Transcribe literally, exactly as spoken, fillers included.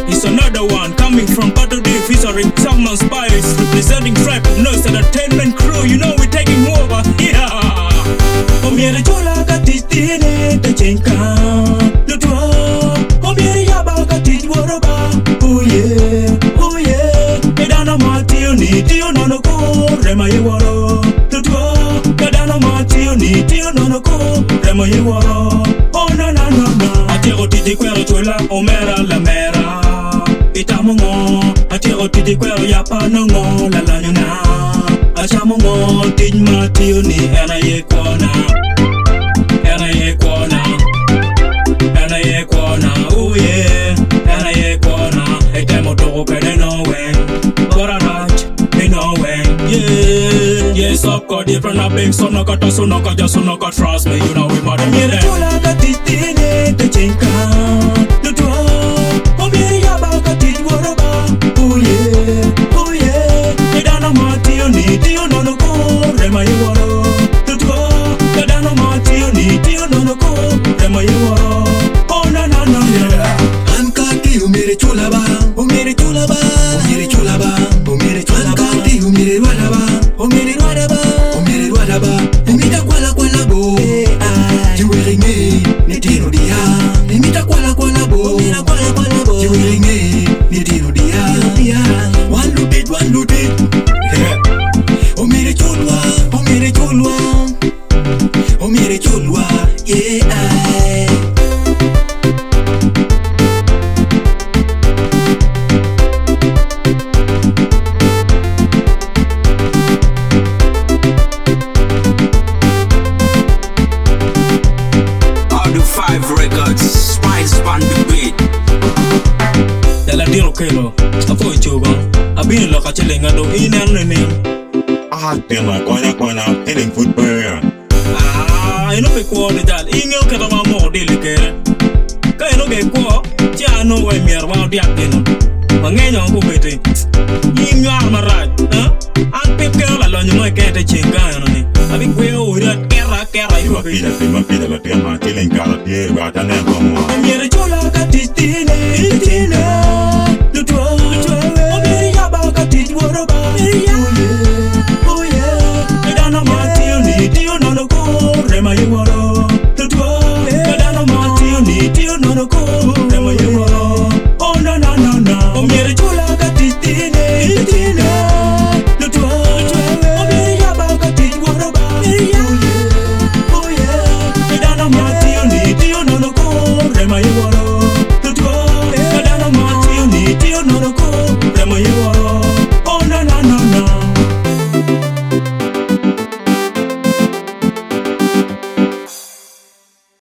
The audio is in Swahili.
It's another one coming from Pato D featuring Salman Spice, representing Tribe of Noise Entertainment Crew. You know we're taking over. Yeah. Omiere chola katitine te chenka. Lutwa. Omiere yaba katit woroba. Oh yeah, oh yeah. Edana matio ni tio nono ko rema yeworo. Lutwa. Edana matio ni tio nono ko rema yeworo. Oh na na na na. Atiro titi kwero chola omera la mera. Itamongo, atiro titi kwero yapa nongo la la nyona. Achamongo tij matio ni ena ye kona. Ena ye kona. Ena ye kona. Oh yeah. Ena ye kona. Etemo toko kede no way. Gora raj, me no way. Yeah. Yes, I've got different uppings. So no kata, so no kata, so no kata. Trust me, you know we mother me there. Chola katitine te chenka. Lutwa. Omiere yaba katit woroba. Oh yeah, oh yeah. Edana matio ni tio nono ko rema yeworo. Lutwa. Edana matio ni tio nono ko rema yeworo. Oh na na na yeah. Ankati umere chola ba, umere chola ba, umere chola ba, umere chola ba. Ankati umere wala ba, umere wala ba, umere wala ba. Imita kwala kwala bo, jiweringe ni tino dia. Imita kwala kwala bo, imita kwala kwala bo, jiweringe ni tino dia. One look it, one look it. Umere cholwa, umere cholwa, umere cholwa, yeah. Five records, Spice on the beat. Dala diro kelo, apo ichugo. Abin lo kachelenga do inang nene. Ah, tema konya konya, heading football. Ah, ino pe kwa de dal. Ingel kata ma mo dele kere. Ka ino ke kwa, tia no we mier wa diak dino. Mangenyo ko bete. Inyo armaraj, huh? An pep ke la lo nyoy ke te chenga no ni. Abi kwe o ira kera kera iro. Pida pida pida la tema, chilling kala tier, gata ne como. Omiere chola katitine te